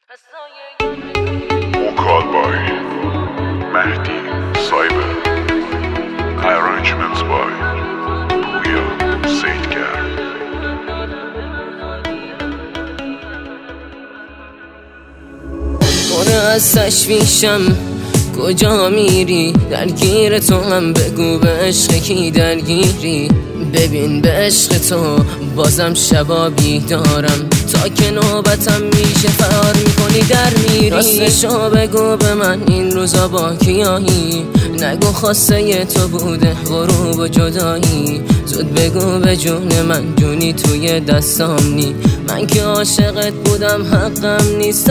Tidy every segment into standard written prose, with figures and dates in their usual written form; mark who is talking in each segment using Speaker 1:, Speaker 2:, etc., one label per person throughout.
Speaker 1: Called by Mehdi Cyber. Arrangements by Puya Seidgar.
Speaker 2: از تشویشم کجا میری؟ درگیر تو هم بگو به عشق کی درگیری. ببین به عشق تو بازم شبا بیدارم، تا که نوبتم میشه فرار میکنی در میری. راستشو بگو به من این روزا با کیایی؟ نگو خواسته تو بوده غروب و جدایی. زود بگو به جون من جونی توی دستام نی، من که عاشقت بودم حقم نیست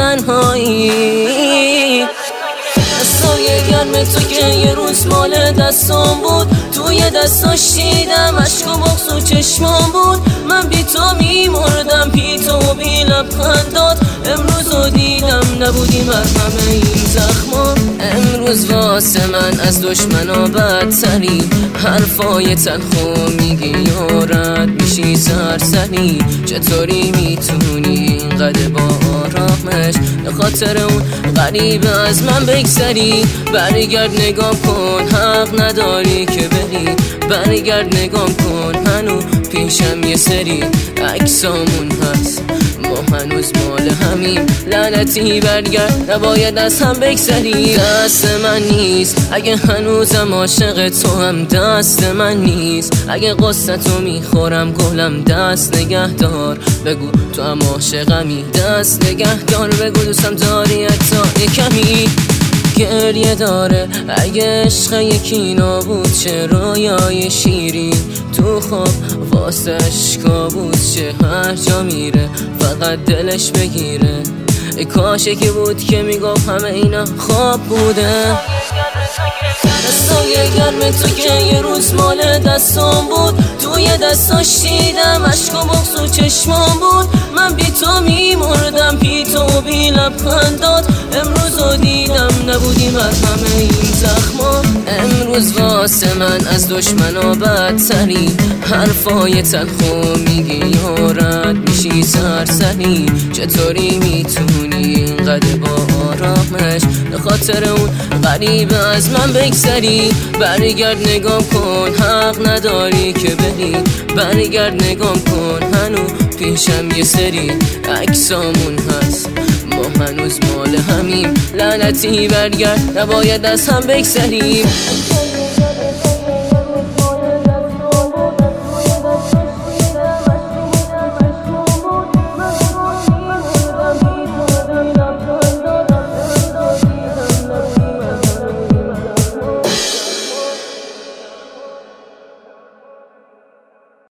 Speaker 2: تنهایی. دستای گرم تو که یه روز مال دستام بود، توی دستاش دیدم عشق و بغض و چشمام بود. من بی تو میمردم، بی تو و بی لبخندات. امروز رو دیدم نبودی مرهم این زخمام. امروز واسه من از دشمنا بدتری، حرفای تلخو میگی و رد میشی سرسری. چطوری میتونی اینقدر با آرامش به خاطر اون غریب از من بگذری؟ برگرد نگام کن، حق نداری که بری. برگرد نگام کن، هنو پیشم یه سری عکسامون هست، ما هنوز مال همیم. لعنتی برگرد، نباید از هم بگذری. دست من نیست اگه هنوزم عاشق تو هم، دست من نیست اگه قصتو میخورم گلم. دست نگه دار بگو تو هم عاشقمی، دست نگه دار بگو دوستم داری حتی کمی. گریه داره اگه عشق یکی نابود چه رویای شیرین، تو خواب واسه اشکا بود چه هر جا میره فقط دلش بگیره. کاش یکی بود که میگفت همه اینا خواب بوده. دستای گرم تو که یه روز مال دستام بود، توی دستاش دیدم عشق و بغض و چشمام بود. من بی تو میمردم، بی تو و بی لبخندات. امروز رو دیدم نبودی مرهم این زخمام. امروز واسه من از دشمنا بدتری، حرفای تلخو میگی و رد میشی سرسری. چطوری میتونی اینقدر با آرامش به خاطر اون غریب از من بگذری؟ برگرد نگام کن، حق نداری که بری. برگرد نگام کن، هنو پیشم یه سری عکسامون هست، ما هنوز مال همیم. لعنتی برگرد، نباید از هم بگذریم.